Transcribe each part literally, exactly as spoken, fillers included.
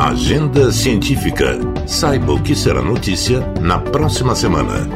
Agenda Científica. Saiba o que será notícia na próxima semana.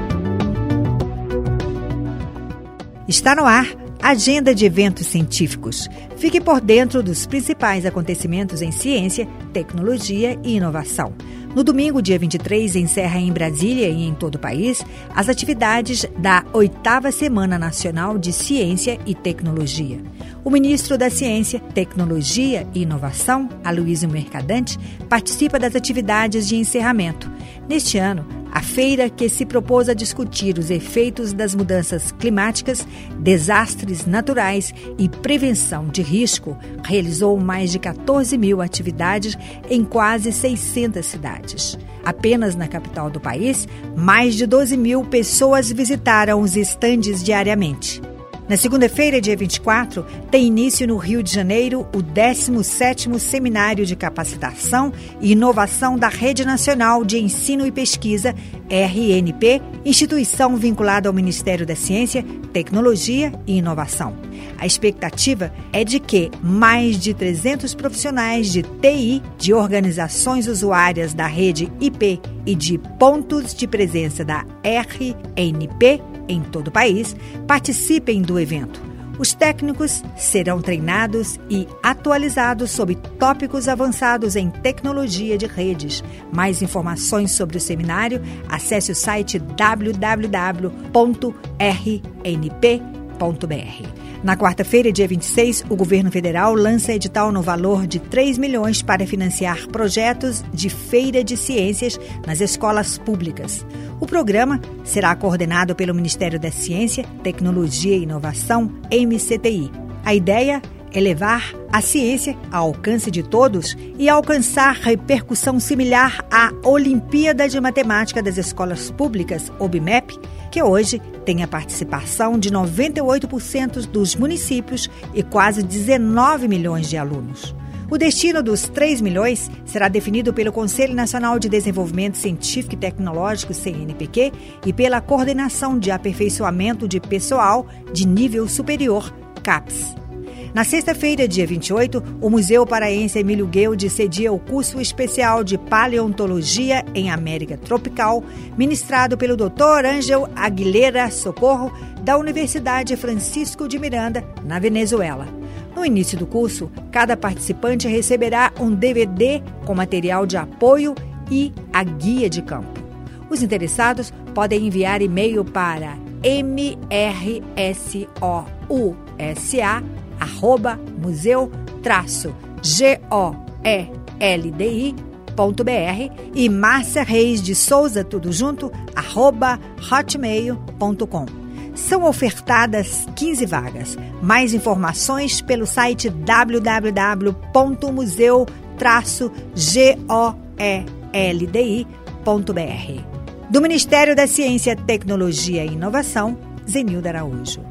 Está no ar Agenda de Eventos Científicos. Fique por dentro dos principais acontecimentos em ciência, tecnologia e inovação. No domingo, dia vinte e três, encerra em Brasília e em todo o país as atividades da oitava Semana Nacional de Ciência e Tecnologia. O ministro da Ciência, Tecnologia e Inovação, Aloysio Mercadante, participa das atividades de encerramento. Neste ano, a feira, que se propôs a discutir os efeitos das mudanças climáticas, desastres naturais e prevenção de risco, realizou mais de quatorze mil atividades em quase seiscentas cidades. Apenas na capital do país, mais de doze mil pessoas visitaram os estandes diariamente. Na segunda-feira, dia vinte e quatro, tem início no Rio de Janeiro o décimo sétimo Seminário de Capacitação e Inovação da Rede Nacional de Ensino e Pesquisa, R N P, instituição vinculada ao Ministério da Ciência, Tecnologia e Inovação. A expectativa é de que mais de trezentos profissionais de T I, de organizações usuárias da rede I P e de pontos de presença da R N P em todo o país participem do evento. Os técnicos serão treinados e atualizados sobre tópicos avançados em tecnologia de redes. Mais informações sobre o seminário, acesse o site w w w ponto r n p ponto b r. Na quarta-feira, dia vinte e seis, o governo federal lança edital no valor de três milhões para financiar projetos de feira de ciências nas escolas públicas. O programa será coordenado pelo Ministério da Ciência, Tecnologia e Inovação, M C T I. A ideia é levar a ciência ao alcance de todos e alcançar repercussão similar à Olimpíada de Matemática das Escolas Públicas, O B M E P, que hoje tem a participação de noventa e oito por cento dos municípios e quase dezenove milhões de alunos. O destino dos três milhões será definido pelo Conselho Nacional de Desenvolvimento Científico e Tecnológico, C N P Q, e pela Coordenação de Aperfeiçoamento de Pessoal de Nível Superior, CAPES. Na sexta-feira, dia vinte e oito, o Museu Paraense Emílio Gueldi cedia o curso especial de Paleontologia em América Tropical, ministrado pelo doutor Ângel Aguilera Socorro, da Universidade Francisco de Miranda, na Venezuela. No início do curso, cada participante receberá um D V D com material de apoio e a guia de campo. Os interessados podem enviar e-mail para m r s o u s a arroba museu traço g o e l d i ponto b r e Márcia Reis de Souza, tudo junto, arroba hotmail ponto com. São ofertadas quinze vagas. Mais informações pelo site w w w ponto museu traço g o e l d i ponto b r. Do Ministério da Ciência, Tecnologia e Inovação, Zenilda Araújo.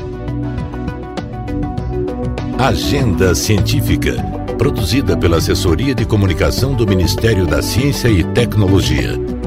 Agenda Científica, produzida pela Assessoria de Comunicação do Ministério da Ciência e Tecnologia.